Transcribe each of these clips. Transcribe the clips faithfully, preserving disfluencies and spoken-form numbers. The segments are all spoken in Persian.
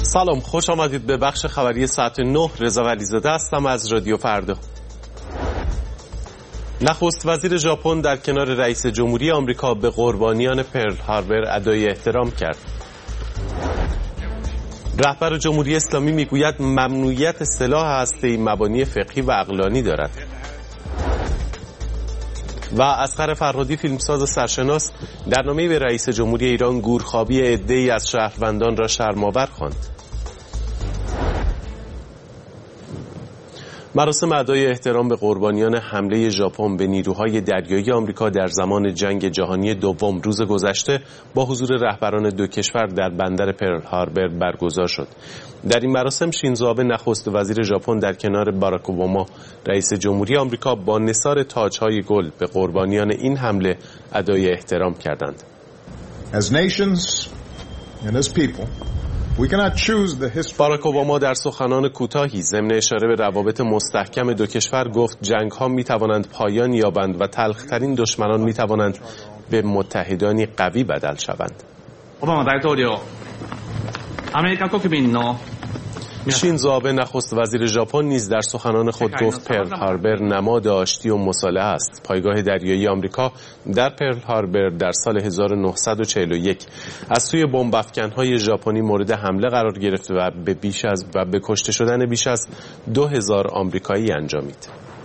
سلام، خوش آمدید به بخش خبری ساعت نه. رضا ولیزاده هستم از رادیو فردا. نخست وزیر ژاپن در کنار رئیس جمهوری آمریکا به قربانیان پرل هاربر ادای احترام کرد. رهبر جمهوری اسلامی میگوید ممنوعیت سلاح هسته‌ای مبانی فقهی و عقلانی دارد. و اصغر فرهادی فیلمساز سرشناس در نامه‌ای به رئیس جمهوری ایران گورخوابی عده‌ای از شهروندان را شرم‌آور خواند. مراسم ادای احترام به قربانیان حمله ژاپن به نیروهای دریایی آمریکا در زمان جنگ جهانی دوم روز گذشته با حضور رهبران دو کشور در بندر پرل هاربر برگزار شد. در این مراسم شینزو آبه نخست وزیر ژاپن در کنار باراک اوباما رئیس جمهوری آمریکا با نثار تاج‌های گل به قربانیان این حمله ادای احترام کردند. As nations and as people باراک اوباما در سخنان کوتاهی ضمن اشاره به روابط مستحکم دو کشور گفت جنگ ها می توانند پایان یابند و تلخترین دشمنان می توانند به متحدانی قوی بدل شوند. شینزو آبه نخست وزیر ژاپن نیز در سخنان خود گفت پرل هاربر نماد آشتی و مصالحه است. پایگاه دریایی آمریکا در پرل هاربر در سال هزار و نهصد و چهل و یک از سوی بمب افکن‌های ژاپنی مورد حمله قرار گرفت و به بیش از و به کشته شدن بیش از دو هزار آمریکایی انجامید.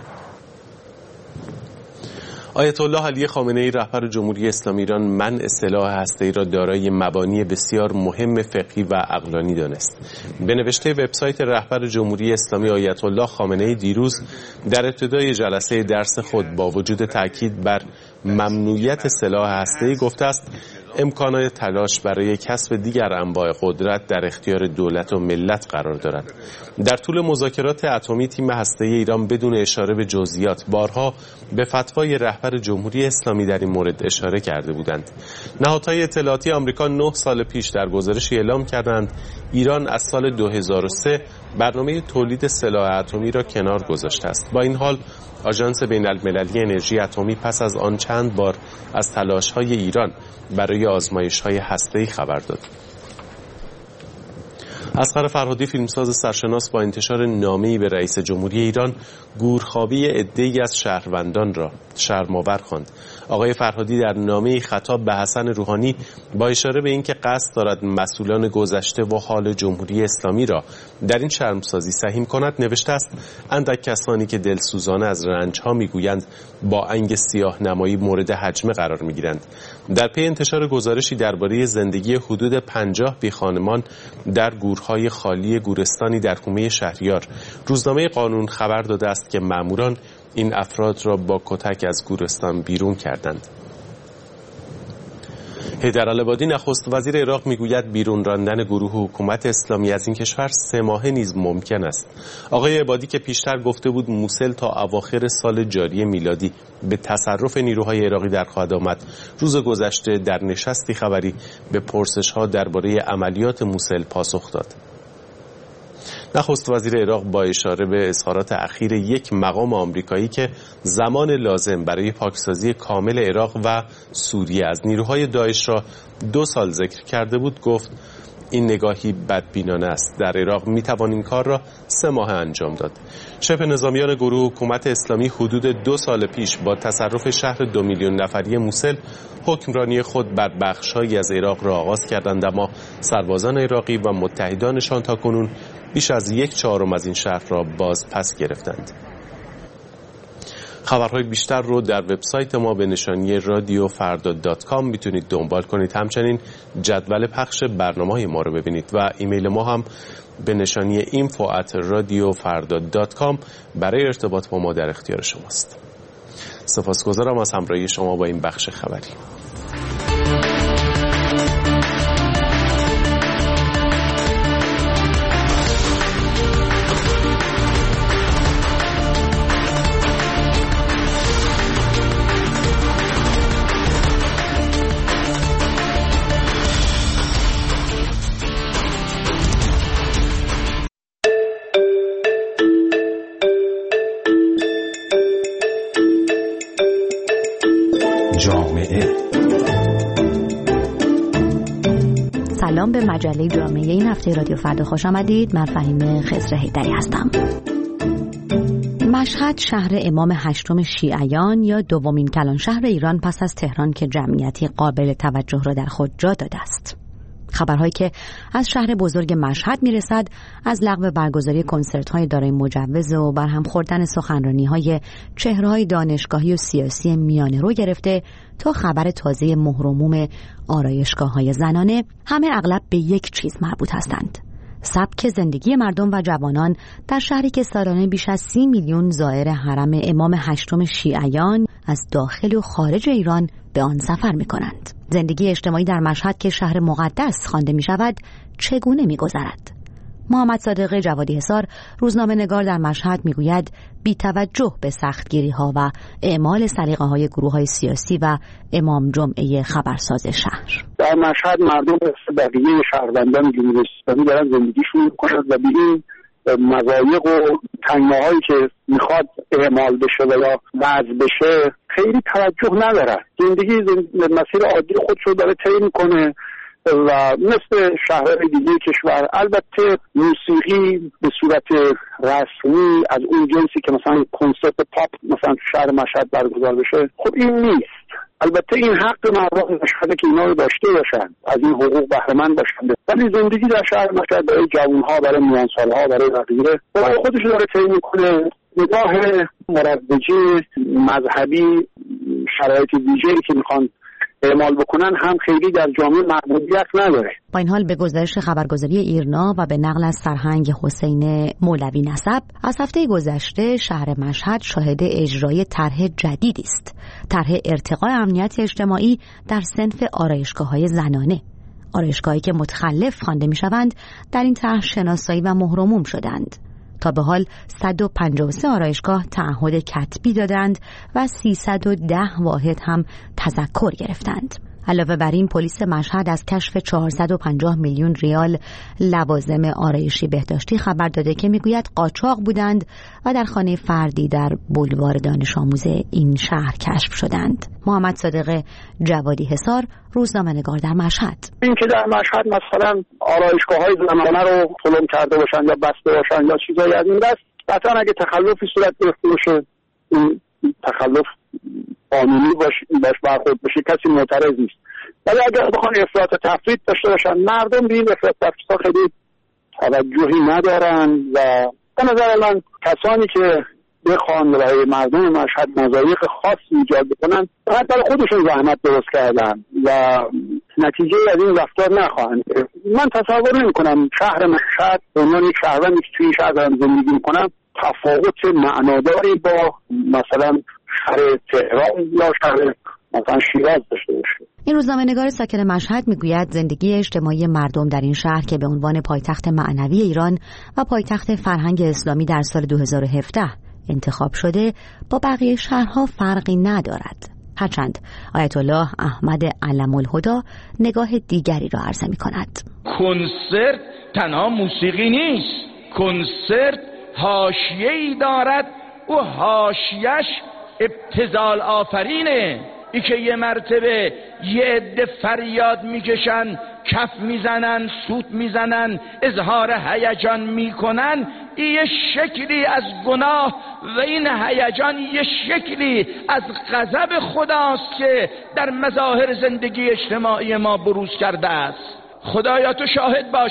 آیت الله علی خامنه‌ای رهبر جمهوری اسلامی ایران منع سلاح هسته‌ای را دارای مبانی بسیار مهم فقهی و عقلانی دانست. به نوشته وبسایت رهبر جمهوری اسلامی آیت الله خامنه‌ای دیروز در ابتدای جلسه درس خود با وجود تاکید بر ممنوعیت سلاح هسته‌ای گفته است امکانات تلاش برای کسب دیگر انواع قدرت در اختیار دولت و ملت قرار دارد. در طول مذاکرات اتمی تیم هسته‌ای ایران بدون اشاره به جزئیات بارها به فتوای رهبر جمهوری اسلامی در این مورد اشاره کرده بودند. نهادهای اطلاعاتی آمریکا نه سال پیش در گزارشی اعلام کردند ایران از سال دو هزار و سه برنامه تولید سلاح اتمی را کنار گذاشته است. با این حال آژانس بین‌المللی انرژی اتمی پس از آن چند بار از تلاش‌های ایران برای آزمایش‌های هسته‌ای خبر داد. اصغر فرهادی فیلمساز سرشناس با انتشار نامه‌ای به رئیس جمهوری ایران گورخوابی عده‌ای از شهروندان را شرم‌آور خواند. آقای فرهادی در نامه‌ای خطاب به حسن روحانی با اشاره به اینکه قصد دارد مسئولان گذشته و حال جمهوری اسلامی را در این شرمسازی سهیم کند نوشته است اندک کسانی که دلسوزانه از رنج‌ها میگویند با انگ سیاه نمایی مورد هجمه قرار میگیرند. در پی انتشار گزارشی درباره زندگی حدود پنجاه بیخانمان در گورهای خالی گورستانی در حومه شهریار روزنامه قانون خبر داده است که ماموران این افراد را با کتک از گورستان بیرون کردند. حیدرالعبادی نخست وزیر عراق میگوید بیرون راندن گروه حکومت اسلامی از این کشور سه ماهه نیز ممکن است. آقای عبادی که پیشتر گفته بود موصل تا اواخر سال جاری میلادی به تصرف نیروهای عراقی در خواهد آمد، روز گذشته در نشستی خبری به پرسش‌ها درباره عملیات موصل پاسخ داد. نخست وزیر عراق با اشاره به اظهارات اخیر یک مقام آمریکایی که زمان لازم برای پاکسازی کامل عراق و سوریه از نیروهای داعش را دو سال ذکر کرده بود گفت این نگاهی بدبینانه است. در عراق میتوان این کار را سه ماه انجام داد. شبه نظامیان گروه حکومت اسلامی حدود دو سال پیش با تصرف شهر دو میلیون نفری موصل حکمرانی خود بر بخش‌هایی از عراق را آغاز کردند، اما سربازان عراقی و متحدانشان تاکنون بیش از یک چهارم از این شهر را باز پس گرفتند. خبرهای بیشتر رو در وبسایت ما به نشانی رادیو فردا دات کام میتونید دنبال کنید. همچنین جدول پخش برنامه‌های ما رو ببینید و ایمیل ما هم به نشانی اینفو ات رادیو فردا دات کام برای ارتباط با ما در اختیار شماست. سپاسگزارم از همراهی شما با این بخش خبری. سلام به مجله جامعه این هفته رادیو فردا خوش آمدید. من فهیم خضر حیدری هستم. مشهد شهر امام هشتم شیعیان یا دومین کلان شهر ایران پس از تهران که جمعیتی قابل توجه را در خود جا داده است. خبرهایی که از شهر بزرگ مشهد میرسد از لغو برگزاری کنسرت‌های دارای مجوز و برهم خوردن سخنرانی‌های چهره‌های دانشگاهی و سیاسی میانه رو گرفته تا خبر تازه مهر و موم آرایشگاه‌های زنانه، همه اغلب به یک چیز مربوط هستند: سبک زندگی مردم و جوانان در شهری که سالانه بیش از سی میلیون زائر حرم امام هشتم شیعیان از داخل و خارج ایران به آن سفر می‌کنند. زندگی اجتماعی در مشهد که شهر مقدس خوانده می‌شود چگونه می‌گذرد؟ محمد صادق جوادی حصار، روزنامه‌نگار در مشهد، می‌گوید بی توجه به سختگیری‌ها و اعمال سلیقه‌های گروه‌های سیاسی و امام جمعه خبرساز شهر، در مشهد مردم مثل بقیه شهروندان جمهوری اسلامی دارن زندگیشون می‌کنند و به این مضایق و تنگناهایی که میخواد اعمال بشه و یا وضع بشه خیلی توجه نداره. زندگی مسیر عادی خودشو داره طی میکنه و مثل شهرهای دیگه کشور، البته موسیقی به صورت رسمی از اون جنسی که مثلا کنسرت پاپ مثلا تو شهر مشهد برگزار بشه، خب این نیست. البته این حق مردم مشهده که اینا رو داشته باشن، از این حقوق بهره مند باشن، ولی زندگی در شهر مشهد برای جوانها، برای میانسالها، برای غیره برای خودش داره طی میکنه. نگاه مروجه مذهبی، شرایط ویژه‌ای که میخوان اعمال بکنن هم خیلی در جامعه مقبولیت نداره. با این حال به گزارش خبرگزاری ایرنا و به نقل از سرهنگ حسین مولوی نسب، از هفته گذشته شهر مشهد شاهد اجرای طرح جدیدی است: طرح ارتقاء امنیت اجتماعی در صنف آرایشگاه‌های زنانه. آرایشگاهایی که متخلف خوانده می‌شوند در این طرح شناسایی و مهر و موم شدند. تا به حال صد و پنجاه و سه آرایشگاه تعهد کتبی دادند و سیصد و ده واحد هم تذکر گرفتند. علاوه بر این پلیس مشهد از کشف چهارصد و پنجاه میلیون ریال لوازم آرایشی بهداشتی خبر داده که میگوید قاچاق بودند و در خانه فردی در بولوار دانش آموز این شهر کشف شدند. محمد صادق جوادی حصار، روزنامه‌نگار در مشهد. این که در مشهد مثلا آرایشگاه‌های زنانه رو پلم کرده باشن یا بسته باشن یا چیزایی از این دست، قطعا اگه تخلفی صورت گرفته باشه، این تخلف قانونی باش باش برخورد بشه، کسی معترض نیست. ولی اگر بخوان افراط و تفرید داشته باشن، مردم به این افراط و تفریدها خیلی توجهی ندارن و به نظر من کسانی که بخوان برای مردم مشهد مضایق خاصی ایجاد بکنن، فقط برای خودشون زحمت درست کردن و نتیجه از این رفتار نخواهند. من تصور نمی‌کنم شهر مشهد به عنوان یک شهروندی که توی شهر دارم زندگی می‌کنم تفاوت معناداری با مثلا شهر تهران یا شهر مثلا شیراز داشته باشه. این روزنامه‌نگار ساکن مشهد میگوید زندگی اجتماعی مردم در این شهر که به عنوان پایتخت معنوی ایران و پایتخت فرهنگ اسلامی در سال دو هزار و هفده انتخاب شده با بقیه شهرها فرقی ندارد، هرچند آیت الله احمد علم‌الهدی نگاه دیگری را عرضه می‌کند. کنسرت تنها موسیقی نیست، کنسرت حاشیه‌ای دارد و حاشیه‌اش ابتذال آفرینه. ای که یه مرتبه یه عده فریاد میکشن، کف میزنن، سوت میزنن، اظهار هیجان میکنن، این یه شکلی از گناه و این هیجان یه شکلی از غضب خداست که در مظاهر زندگی اجتماعی ما بروز کرده است. خدایا تو شاهد باش،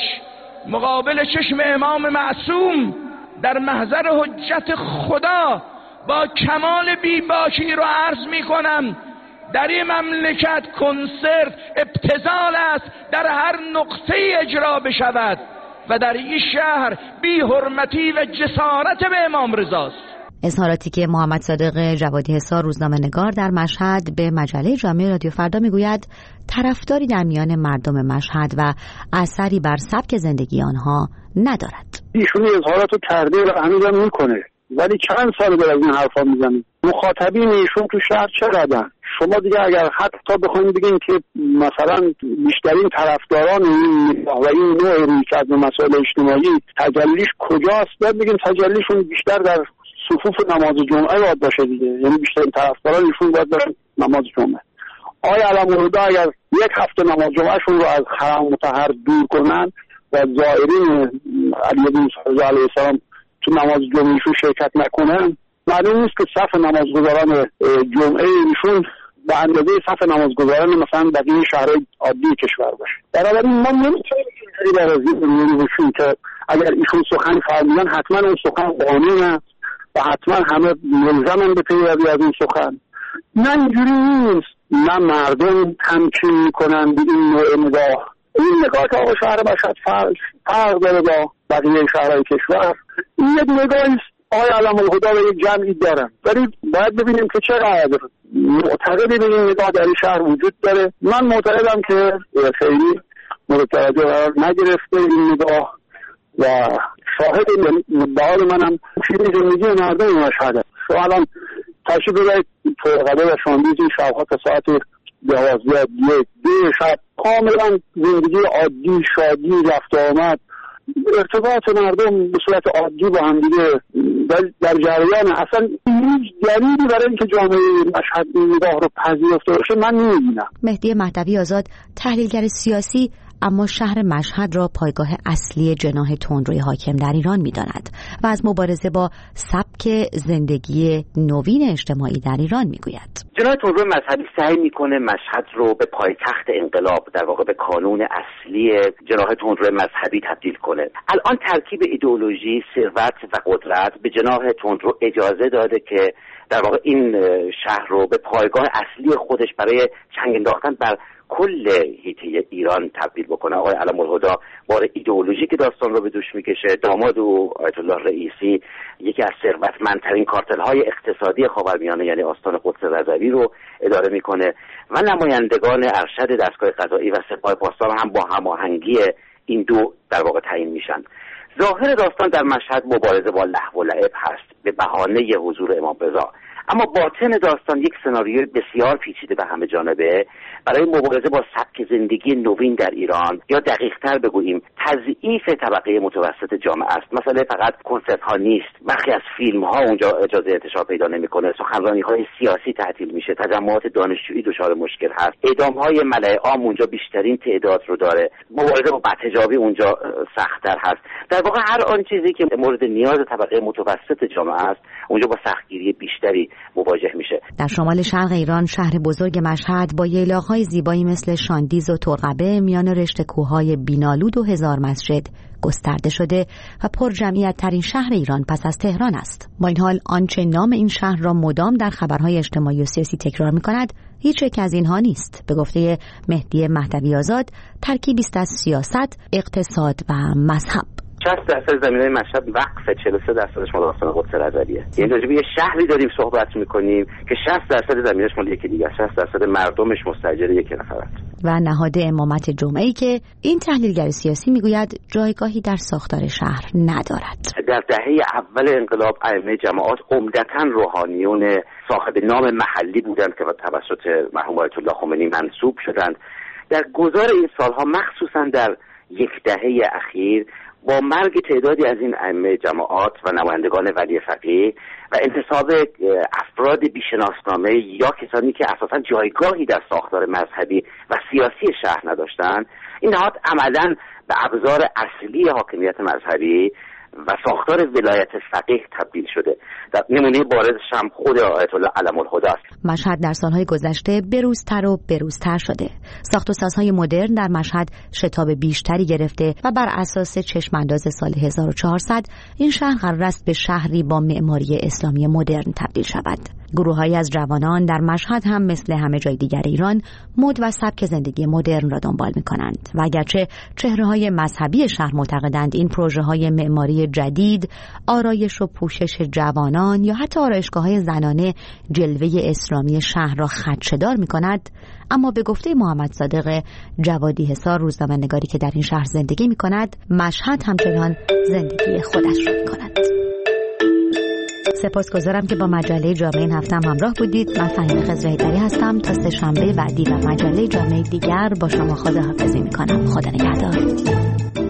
مقابل چشم امام معصوم در محضر حجت خدا با کمال بیباکی رو عرض میکنم، در این مملکت کنسرت ابتذال است در هر نقطه اجرا بشود و در این شهر بی حرمتی و جسارت به امام رضاست. اظهاراتی که محمد صادق جوادی حصار، روزنامه‌نگار در مشهد، به مجله جامعه رادیو فردا میگوید طرفداری در میان مردم مشهد و اثری بر سبک زندگی آنها ندارد. ایشون اظهاراتو کرده و هنوزم میکنه، ولی چند سال داره از این حرفا میزنه. مخاطبین ایشون تو شهر چقدرن؟ شما دیگه اگر حتی بخواید بگین که مثلا بیشترین طرفداران این و این نوع رویکرد به مسائل اجتماعی تجلیش کجاست، باید بگیم تجلیشون بیشتر در صفوف نماز جمعه باید باشه دیگه، یعنی بیشترین طرفداران ایشون باید باشن نماز جمعه. آقای علم‌الهدی اگر یک هفته نماز جمعهشون رو از حرم مطهر دور کنن و زائرین علی بن موسی علیه السلام تو نماز جمعهشون شرکت نکنن، معلوم نیست که صف نمازگزاران جمعه ایشون به اندازه صف نمازگزاران مثلا بقیه شهرهای عادی کشور باشه. بنابراین ما نمیتونیم اینجوری برازی بشیم که اگر ایشون سخن فرمودن حتما اون سخن قانون است و حتما همه ملزمن به پیروی از این سخن. نه، اینجوری نیست. نه مردم تمکین میکنن به این نوع نگاه. این نگاه که آقا شهر مشهد فرق داره با بقیه شهرهای کشور. این یک نگاهی آقای علم‌الهدی و یک جمعی دارن، ولی باید ببینیم که چقدر معتقدی به این نگاه در این شهر وجود داره. من معتقدم که خیلی مورد توجه قرار نگرفته این نگاه و شاهد مدعای منم فیلم زندگی مردم مشهده. شما الان تشریف ببرید طرقه و شاندیز این شبها تا ساعت دوازده یک دو شب کاملا زندگی عادی، شادی، رفت آمد، ارتباط مردم به صورت عادی با هم دیگه در, در جریان. اصلا هیچ دلیلی برای اینکه جامعه مشهد این نگاه رو پذیرفته باشه من نمی‌بینم. مهدی مهدوی آزاد تحلیلگر سیاسی اما شهر مشهد را پایگاه اصلی جناح تندروی حاکم در ایران می‌داند و از مبارزه با سبک زندگی نوین اجتماعی در ایران می‌گوید. جناح تندروی مذهبی سعی می‌کنه مشهد رو به پایتخت انقلاب، در واقع به کانون اصلی جناح تندروی مذهبی تبدیل کنه. الان ترکیب ایدئولوژی، ثروت و قدرت به جناح تندرو اجازه داده که در واقع این شهر رو به پایگاه اصلی خودش برای چنگ انداختن بر کل حیطه ایران تبدیل بکنه. آقای علم‌الهدی بار ایدئولوژی که داستان رو به دوش میکشه. داماد او آیت الله رئیسی یکی از ثروتمندترین کارتل‌های اقتصادی خاورمیانه یعنی آستان قدس رضوی رو اداره میکنه و نمایندگان ارشد دستگاه قضایی و سپاه پاسدار هم با هماهنگی این دو در واقع تعیین میشن. ظاهر داستان در مشهد مبارزه با لهو و لعب هست به بهانه حضور امام رضا، اما باطن داستان یک سناریوی بسیار پیچیده و همه جانبه برای مبارزه با سبک زندگی نوین در ایران، یا دقیق‌تر بگوییم تضعیف طبقه متوسط جامعه است. مثلا فقط کنسرت ها نیست، برخی از فیلم ها اونجا اجازه انتشار پیدا نمیکنه، سخنرانی های سیاسی تعطیل میشه، تجمعات دانشجویی دچار مشکل هست، اعدام های ملأ عام اونجا بیشترین تعداد رو داره، مبارزه با بدحجابی اونجا سخت‌تر هست. در واقع هر آن چیزی که مورد نیاز طبقه متوسط جامعه است اونجا با سختگیری بیشتری مواجه میشه. در شمال شرق ایران شهر بزرگ مشهد با ییلاق‌های زیبایی مثل شاندیز و طرقبه میان رشته کوههای بینالود و هزار مسجد گسترده شده و پر جمعیت ترین شهر ایران پس از تهران است. با این حال آنچه نام این شهر را مدام در خبرهای اجتماعی و سیاسی تکرار می‌کند هیچ یک از اینها نیست. به گفته مهدی مهدوی آزاد ترکیبی است از سیاست، اقتصاد و مذهب. شصت درصد زمینای مشهد وقف، چهل و سه درصدش مال آستان قدس رضویه. یعنی راجع به یه شهری داریم صحبت می‌کنیم که شصت درصد زمینش مال یکی دیگه است، شصت درصد مردمش مستاجر یک نفرند. و نهاد امامت جمعه‌ای که این تحلیلگر سیاسی میگوید جایگاهی در ساختار شهر ندارد. در دهه اول انقلاب ائمه جماعات عمدتاً روحانیون صاحب نام محلی بودند که توسط مرحوم آیت الله خمینی منصوب شدند. در گذار این سالها مخصوصاً در یک دهه اخیر با مرگ تعدادی از این ائمه جماعات و نمایندگان ولی فقیه و انتصاب افراد بیشناسنامه یا کسانی که اساساً جایگاهی در ساختار مذهبی و سیاسی شهر نداشتند، این نهاد عملاً به ابزار اصلی حاکمیت مذهبی و ساختار ولایت فقیه تبدیل شده. در نمونه بارزش هم خود آیت الله علم‌الهدی است. مشهد در سالهای گذشته بروزتر و بروزتر شده. ساخت و سازهای مدرن در مشهد شتاب بیشتری گرفته و بر اساس چشمانداز سال هزار و چهارصد این شهر قرار است به شهری با معماری اسلامی مدرن تبدیل شود. گروه‌هایی از جوانان در مشهد هم مثل همه جای دیگر ایران مد و سبک زندگی مدرن را دنبال می‌کنند و اگرچه چهره‌های مذهبی شهر معتقدند این پروژه‌های معماری جدید، آرایش و پوشش جوانان یا حتی آرایشگاه‌های زنانه جلوه اسلامی شهر را خدشه‌دار می‌کند، اما به گفته محمد صادق جوادی حصار روزنامه‌نگاری که در این شهر زندگی می‌کند، مشهد همچنان زندگی خودش را می‌کند. سپاسگزارم که با مجله جامعه این هفته هم همراه بودید. من فهیمه خضرهیدری هستم. تا سه شنبه بعدی و مجله جامعه دیگر با شما خداحافظی می‌کنم. خدا نگهدار.